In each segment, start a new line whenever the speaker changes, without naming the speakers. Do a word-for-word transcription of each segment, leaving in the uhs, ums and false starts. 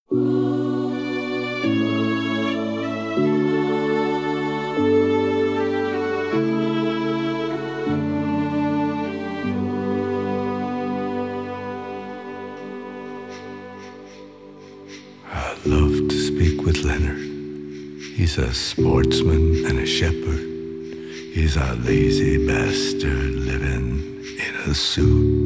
I love to speak with Leonard. He's a sportsman and a shepherd. He's a lazy bastard living in a suit.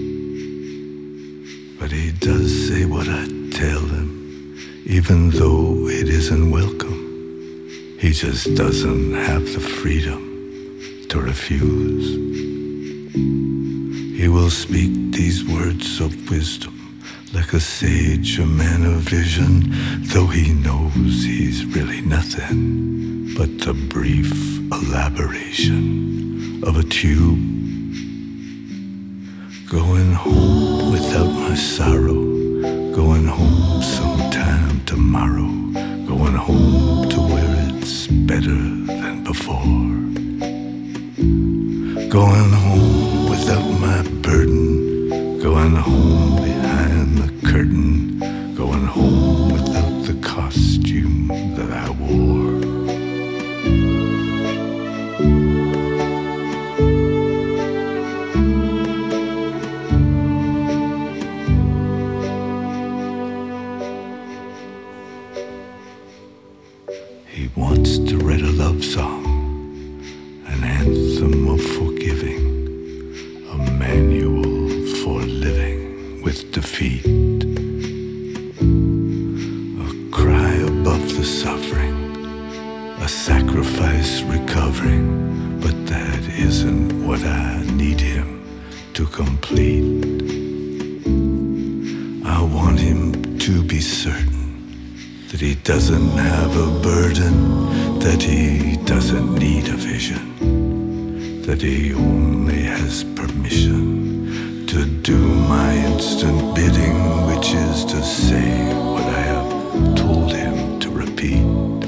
But he does say what I tell him, even though it isn't welcome. He just doesn't have the freedom to refuse. He will speak these words of wisdom like a sage, a man of vision, though he knows he's really nothing but the brief elaboration of a tube. Going home without my sorrow, going home sometime tomorrow, going home to where it's better than before. Going home without my burden, going home behind the curtain, going home without the costume that I wore. He wants to write a love song, an anthem of forgiving, a manual for living with defeat, a cry above the suffering, a sacrifice recovering, but that isn't what I need him to complete. I want him to be certain that he doesn't have a burden, that he doesn't need a vision, that he only has permission to do my instant bidding, which is to say what I have told him to repeat.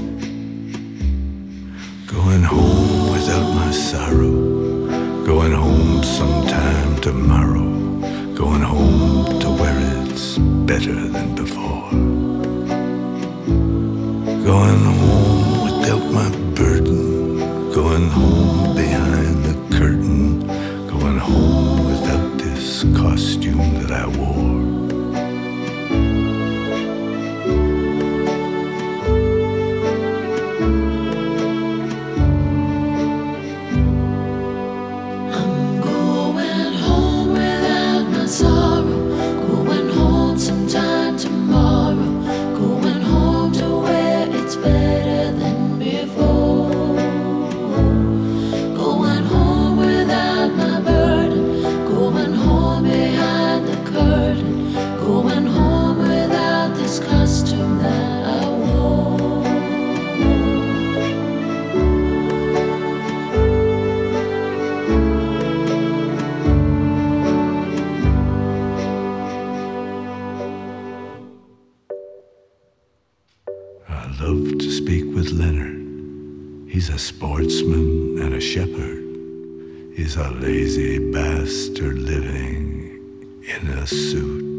Going home without my sorrow, going home sometime tomorrow, going home to where it's better than before. Going home without my burden, going home behind the curtain, going home without this costume that I wore.
I'm going home without my sorrow, going home sometime tomorrow, going home to where it's better than before. Going home without my burden, going home behind the curtain, going home without this costume that I wore.
I love to speak with Leonard. He's a sportsman and a shepherd. He's a lazy bastard living in a suit.